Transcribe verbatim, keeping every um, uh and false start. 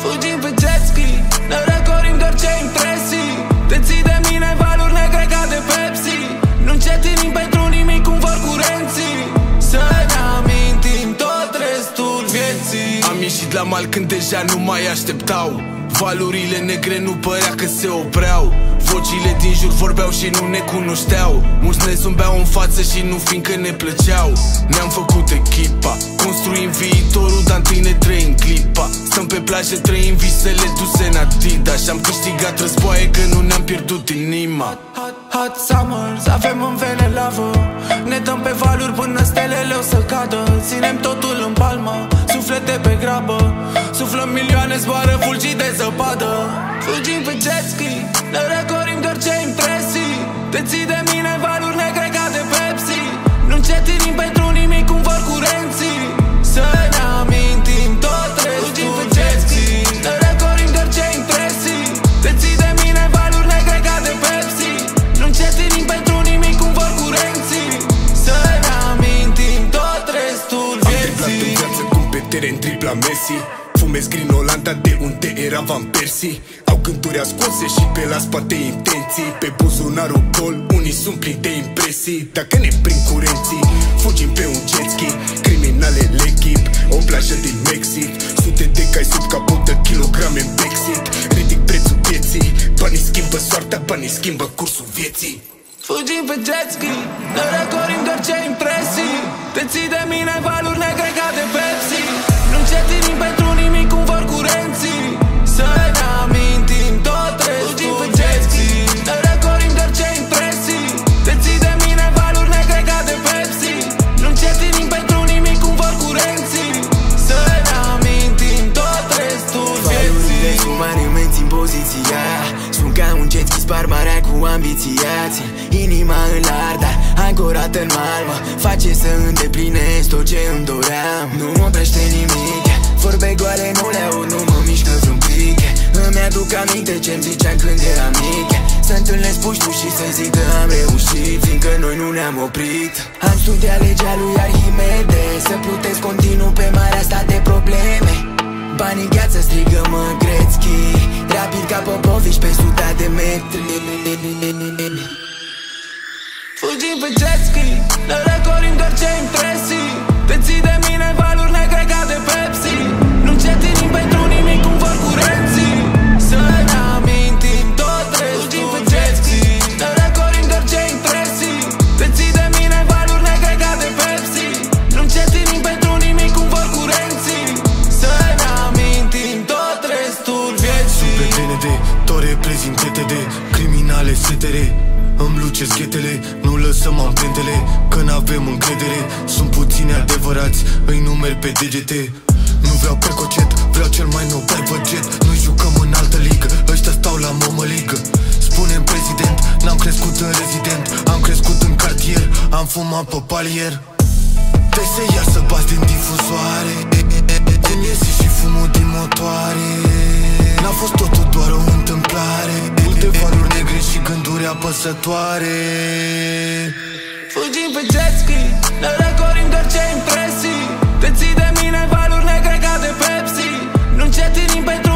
Fugim pe jet ski, ne recorim doar ce impresii. Te ții de mine valuri negre ca de Pepsi. Nu încetinim pentru nimic cum vor curenții. Să ne amintim tot restul vieții. Am ieșit la mal când deja nu mai așteptau. Valurile negre nu părea că se opreau. Vocile din jur vorbeau și nu ne cunoșteau. Mulți ne zâmbeau în față și nu fiindcă ne plăceau. Ne-am făcut echipa, construim viitorul, dar întâi ne trăim clipa. Stăm pe plajă, trăim visele duse în Adidas. Și-am câștigat războaie că nu ne-am pierdut inima. Hot, hot summers, avem în vene lavă. Ne dăm pe valuri până stelele o să cadă. Ținem totul în palmă, suflete pe grabă. Suflăm milioane, zboară fulgii de zăpadă. Fugim pe jet ski, ne recorim doar ce impresii. Te ții de mine valuri negre ca de Pepsi. Nu încetinim pentru nimic cum vor curenții. Să ne amintim tot restul. Fugim pe jet ski, ne recorim doar ce impresii. Te ții de mine valuri negre ca de Pepsi. Nu încetinim pentru nimic cum vor curenții. Să ne amintim tot restul vieții. Am triplat în viață cum pe teren tripla Messi. Fumez Green Olanda de unde era Van Persie. Au gânduri ascunse și pe la spate intenții. Pe buzunarul gol, unii sunt plini de impresii. Dacă ne prind curenții, fugim pe un jet ski. Criminale l'echip, o plajă din Mexic. Sute de cai sub capot de kilograme în backseat. Ridic prețul vieții, banii schimbă soarta, banii schimbă cursul vieții. Fugim pe jet ski, ne recorim doar ce impresii. Te ții de mine valuri negre ca de Pepsi. Nu încetinim pentru nimic cum vor curenții. Să ne amintim tot restul. Fugim pe jet ski, ne recorim doar ce impresii. Te ții de mine valuri negre ca de Pepsi. Nu încetinim pentru nimic cum vor curenții. Să ne amintim tot restul vieții. Valurile sunt mari, mențin poziția. Sunt ca un jet ski, spar marea cu ambiția. Țin inima în lar, dar ancorat în marmă. Face să îndeplinesc tot ce îmi doream. Nu mă oprește nimic, vorbe goale nu le aud, nu mă mișcă vreun pic. Îmi aduc aminte ce-mi ziceam când eram mic. Să întâlnesc puștul și să zic că am reușit, fiindcă noi nu ne-am oprit. Am studiat legea lui Arhimede, să plutesc continuu pe marea asta de probleme. Banii gheață, strigă-mă Gretzky, rapid ca Popovici pe suta de metri. Fugim pe jet ski, ne recorim doar ce impresii. Te ții de mine valuri negre ca de Pepsi. Nu încetinim pentru nimic cum vor curenții. Să ne amintim tot restul. Fugim pe jet ski, ne recorim doar ce impresii. Te ții de mine valuri negre ca de Pepsi. Nu încetinim pentru nimic cum vor curenții. Să ne amintim tot restul vieții. Sunt prietene de tot reprezintete de criminale setere. Îmi lucesc ghetele, nu lăsăm amprentele, că n-avem încredere. Sunt puțini adevărați, îi numeri pe degete. Nu vreau percocet, vreau cel mai nou private jet. Noi jucăm în altă ligă, ăștia stau la mămăligă. Spune-mi prezident, n-am crescut în rezident. Am crescut în cartier, am fumat pe palier. Vrei să ia să bați din difuzoare, din iese și fumul din motoare. N-a fost totul doar o întâmplare. Multe valuri negre și gânduri apăsătoare. Fugim pe jet ski, ne recorim doar ce impresii. Te ții de mine valuri negre ca de Pepsi. Nu încetinim pentru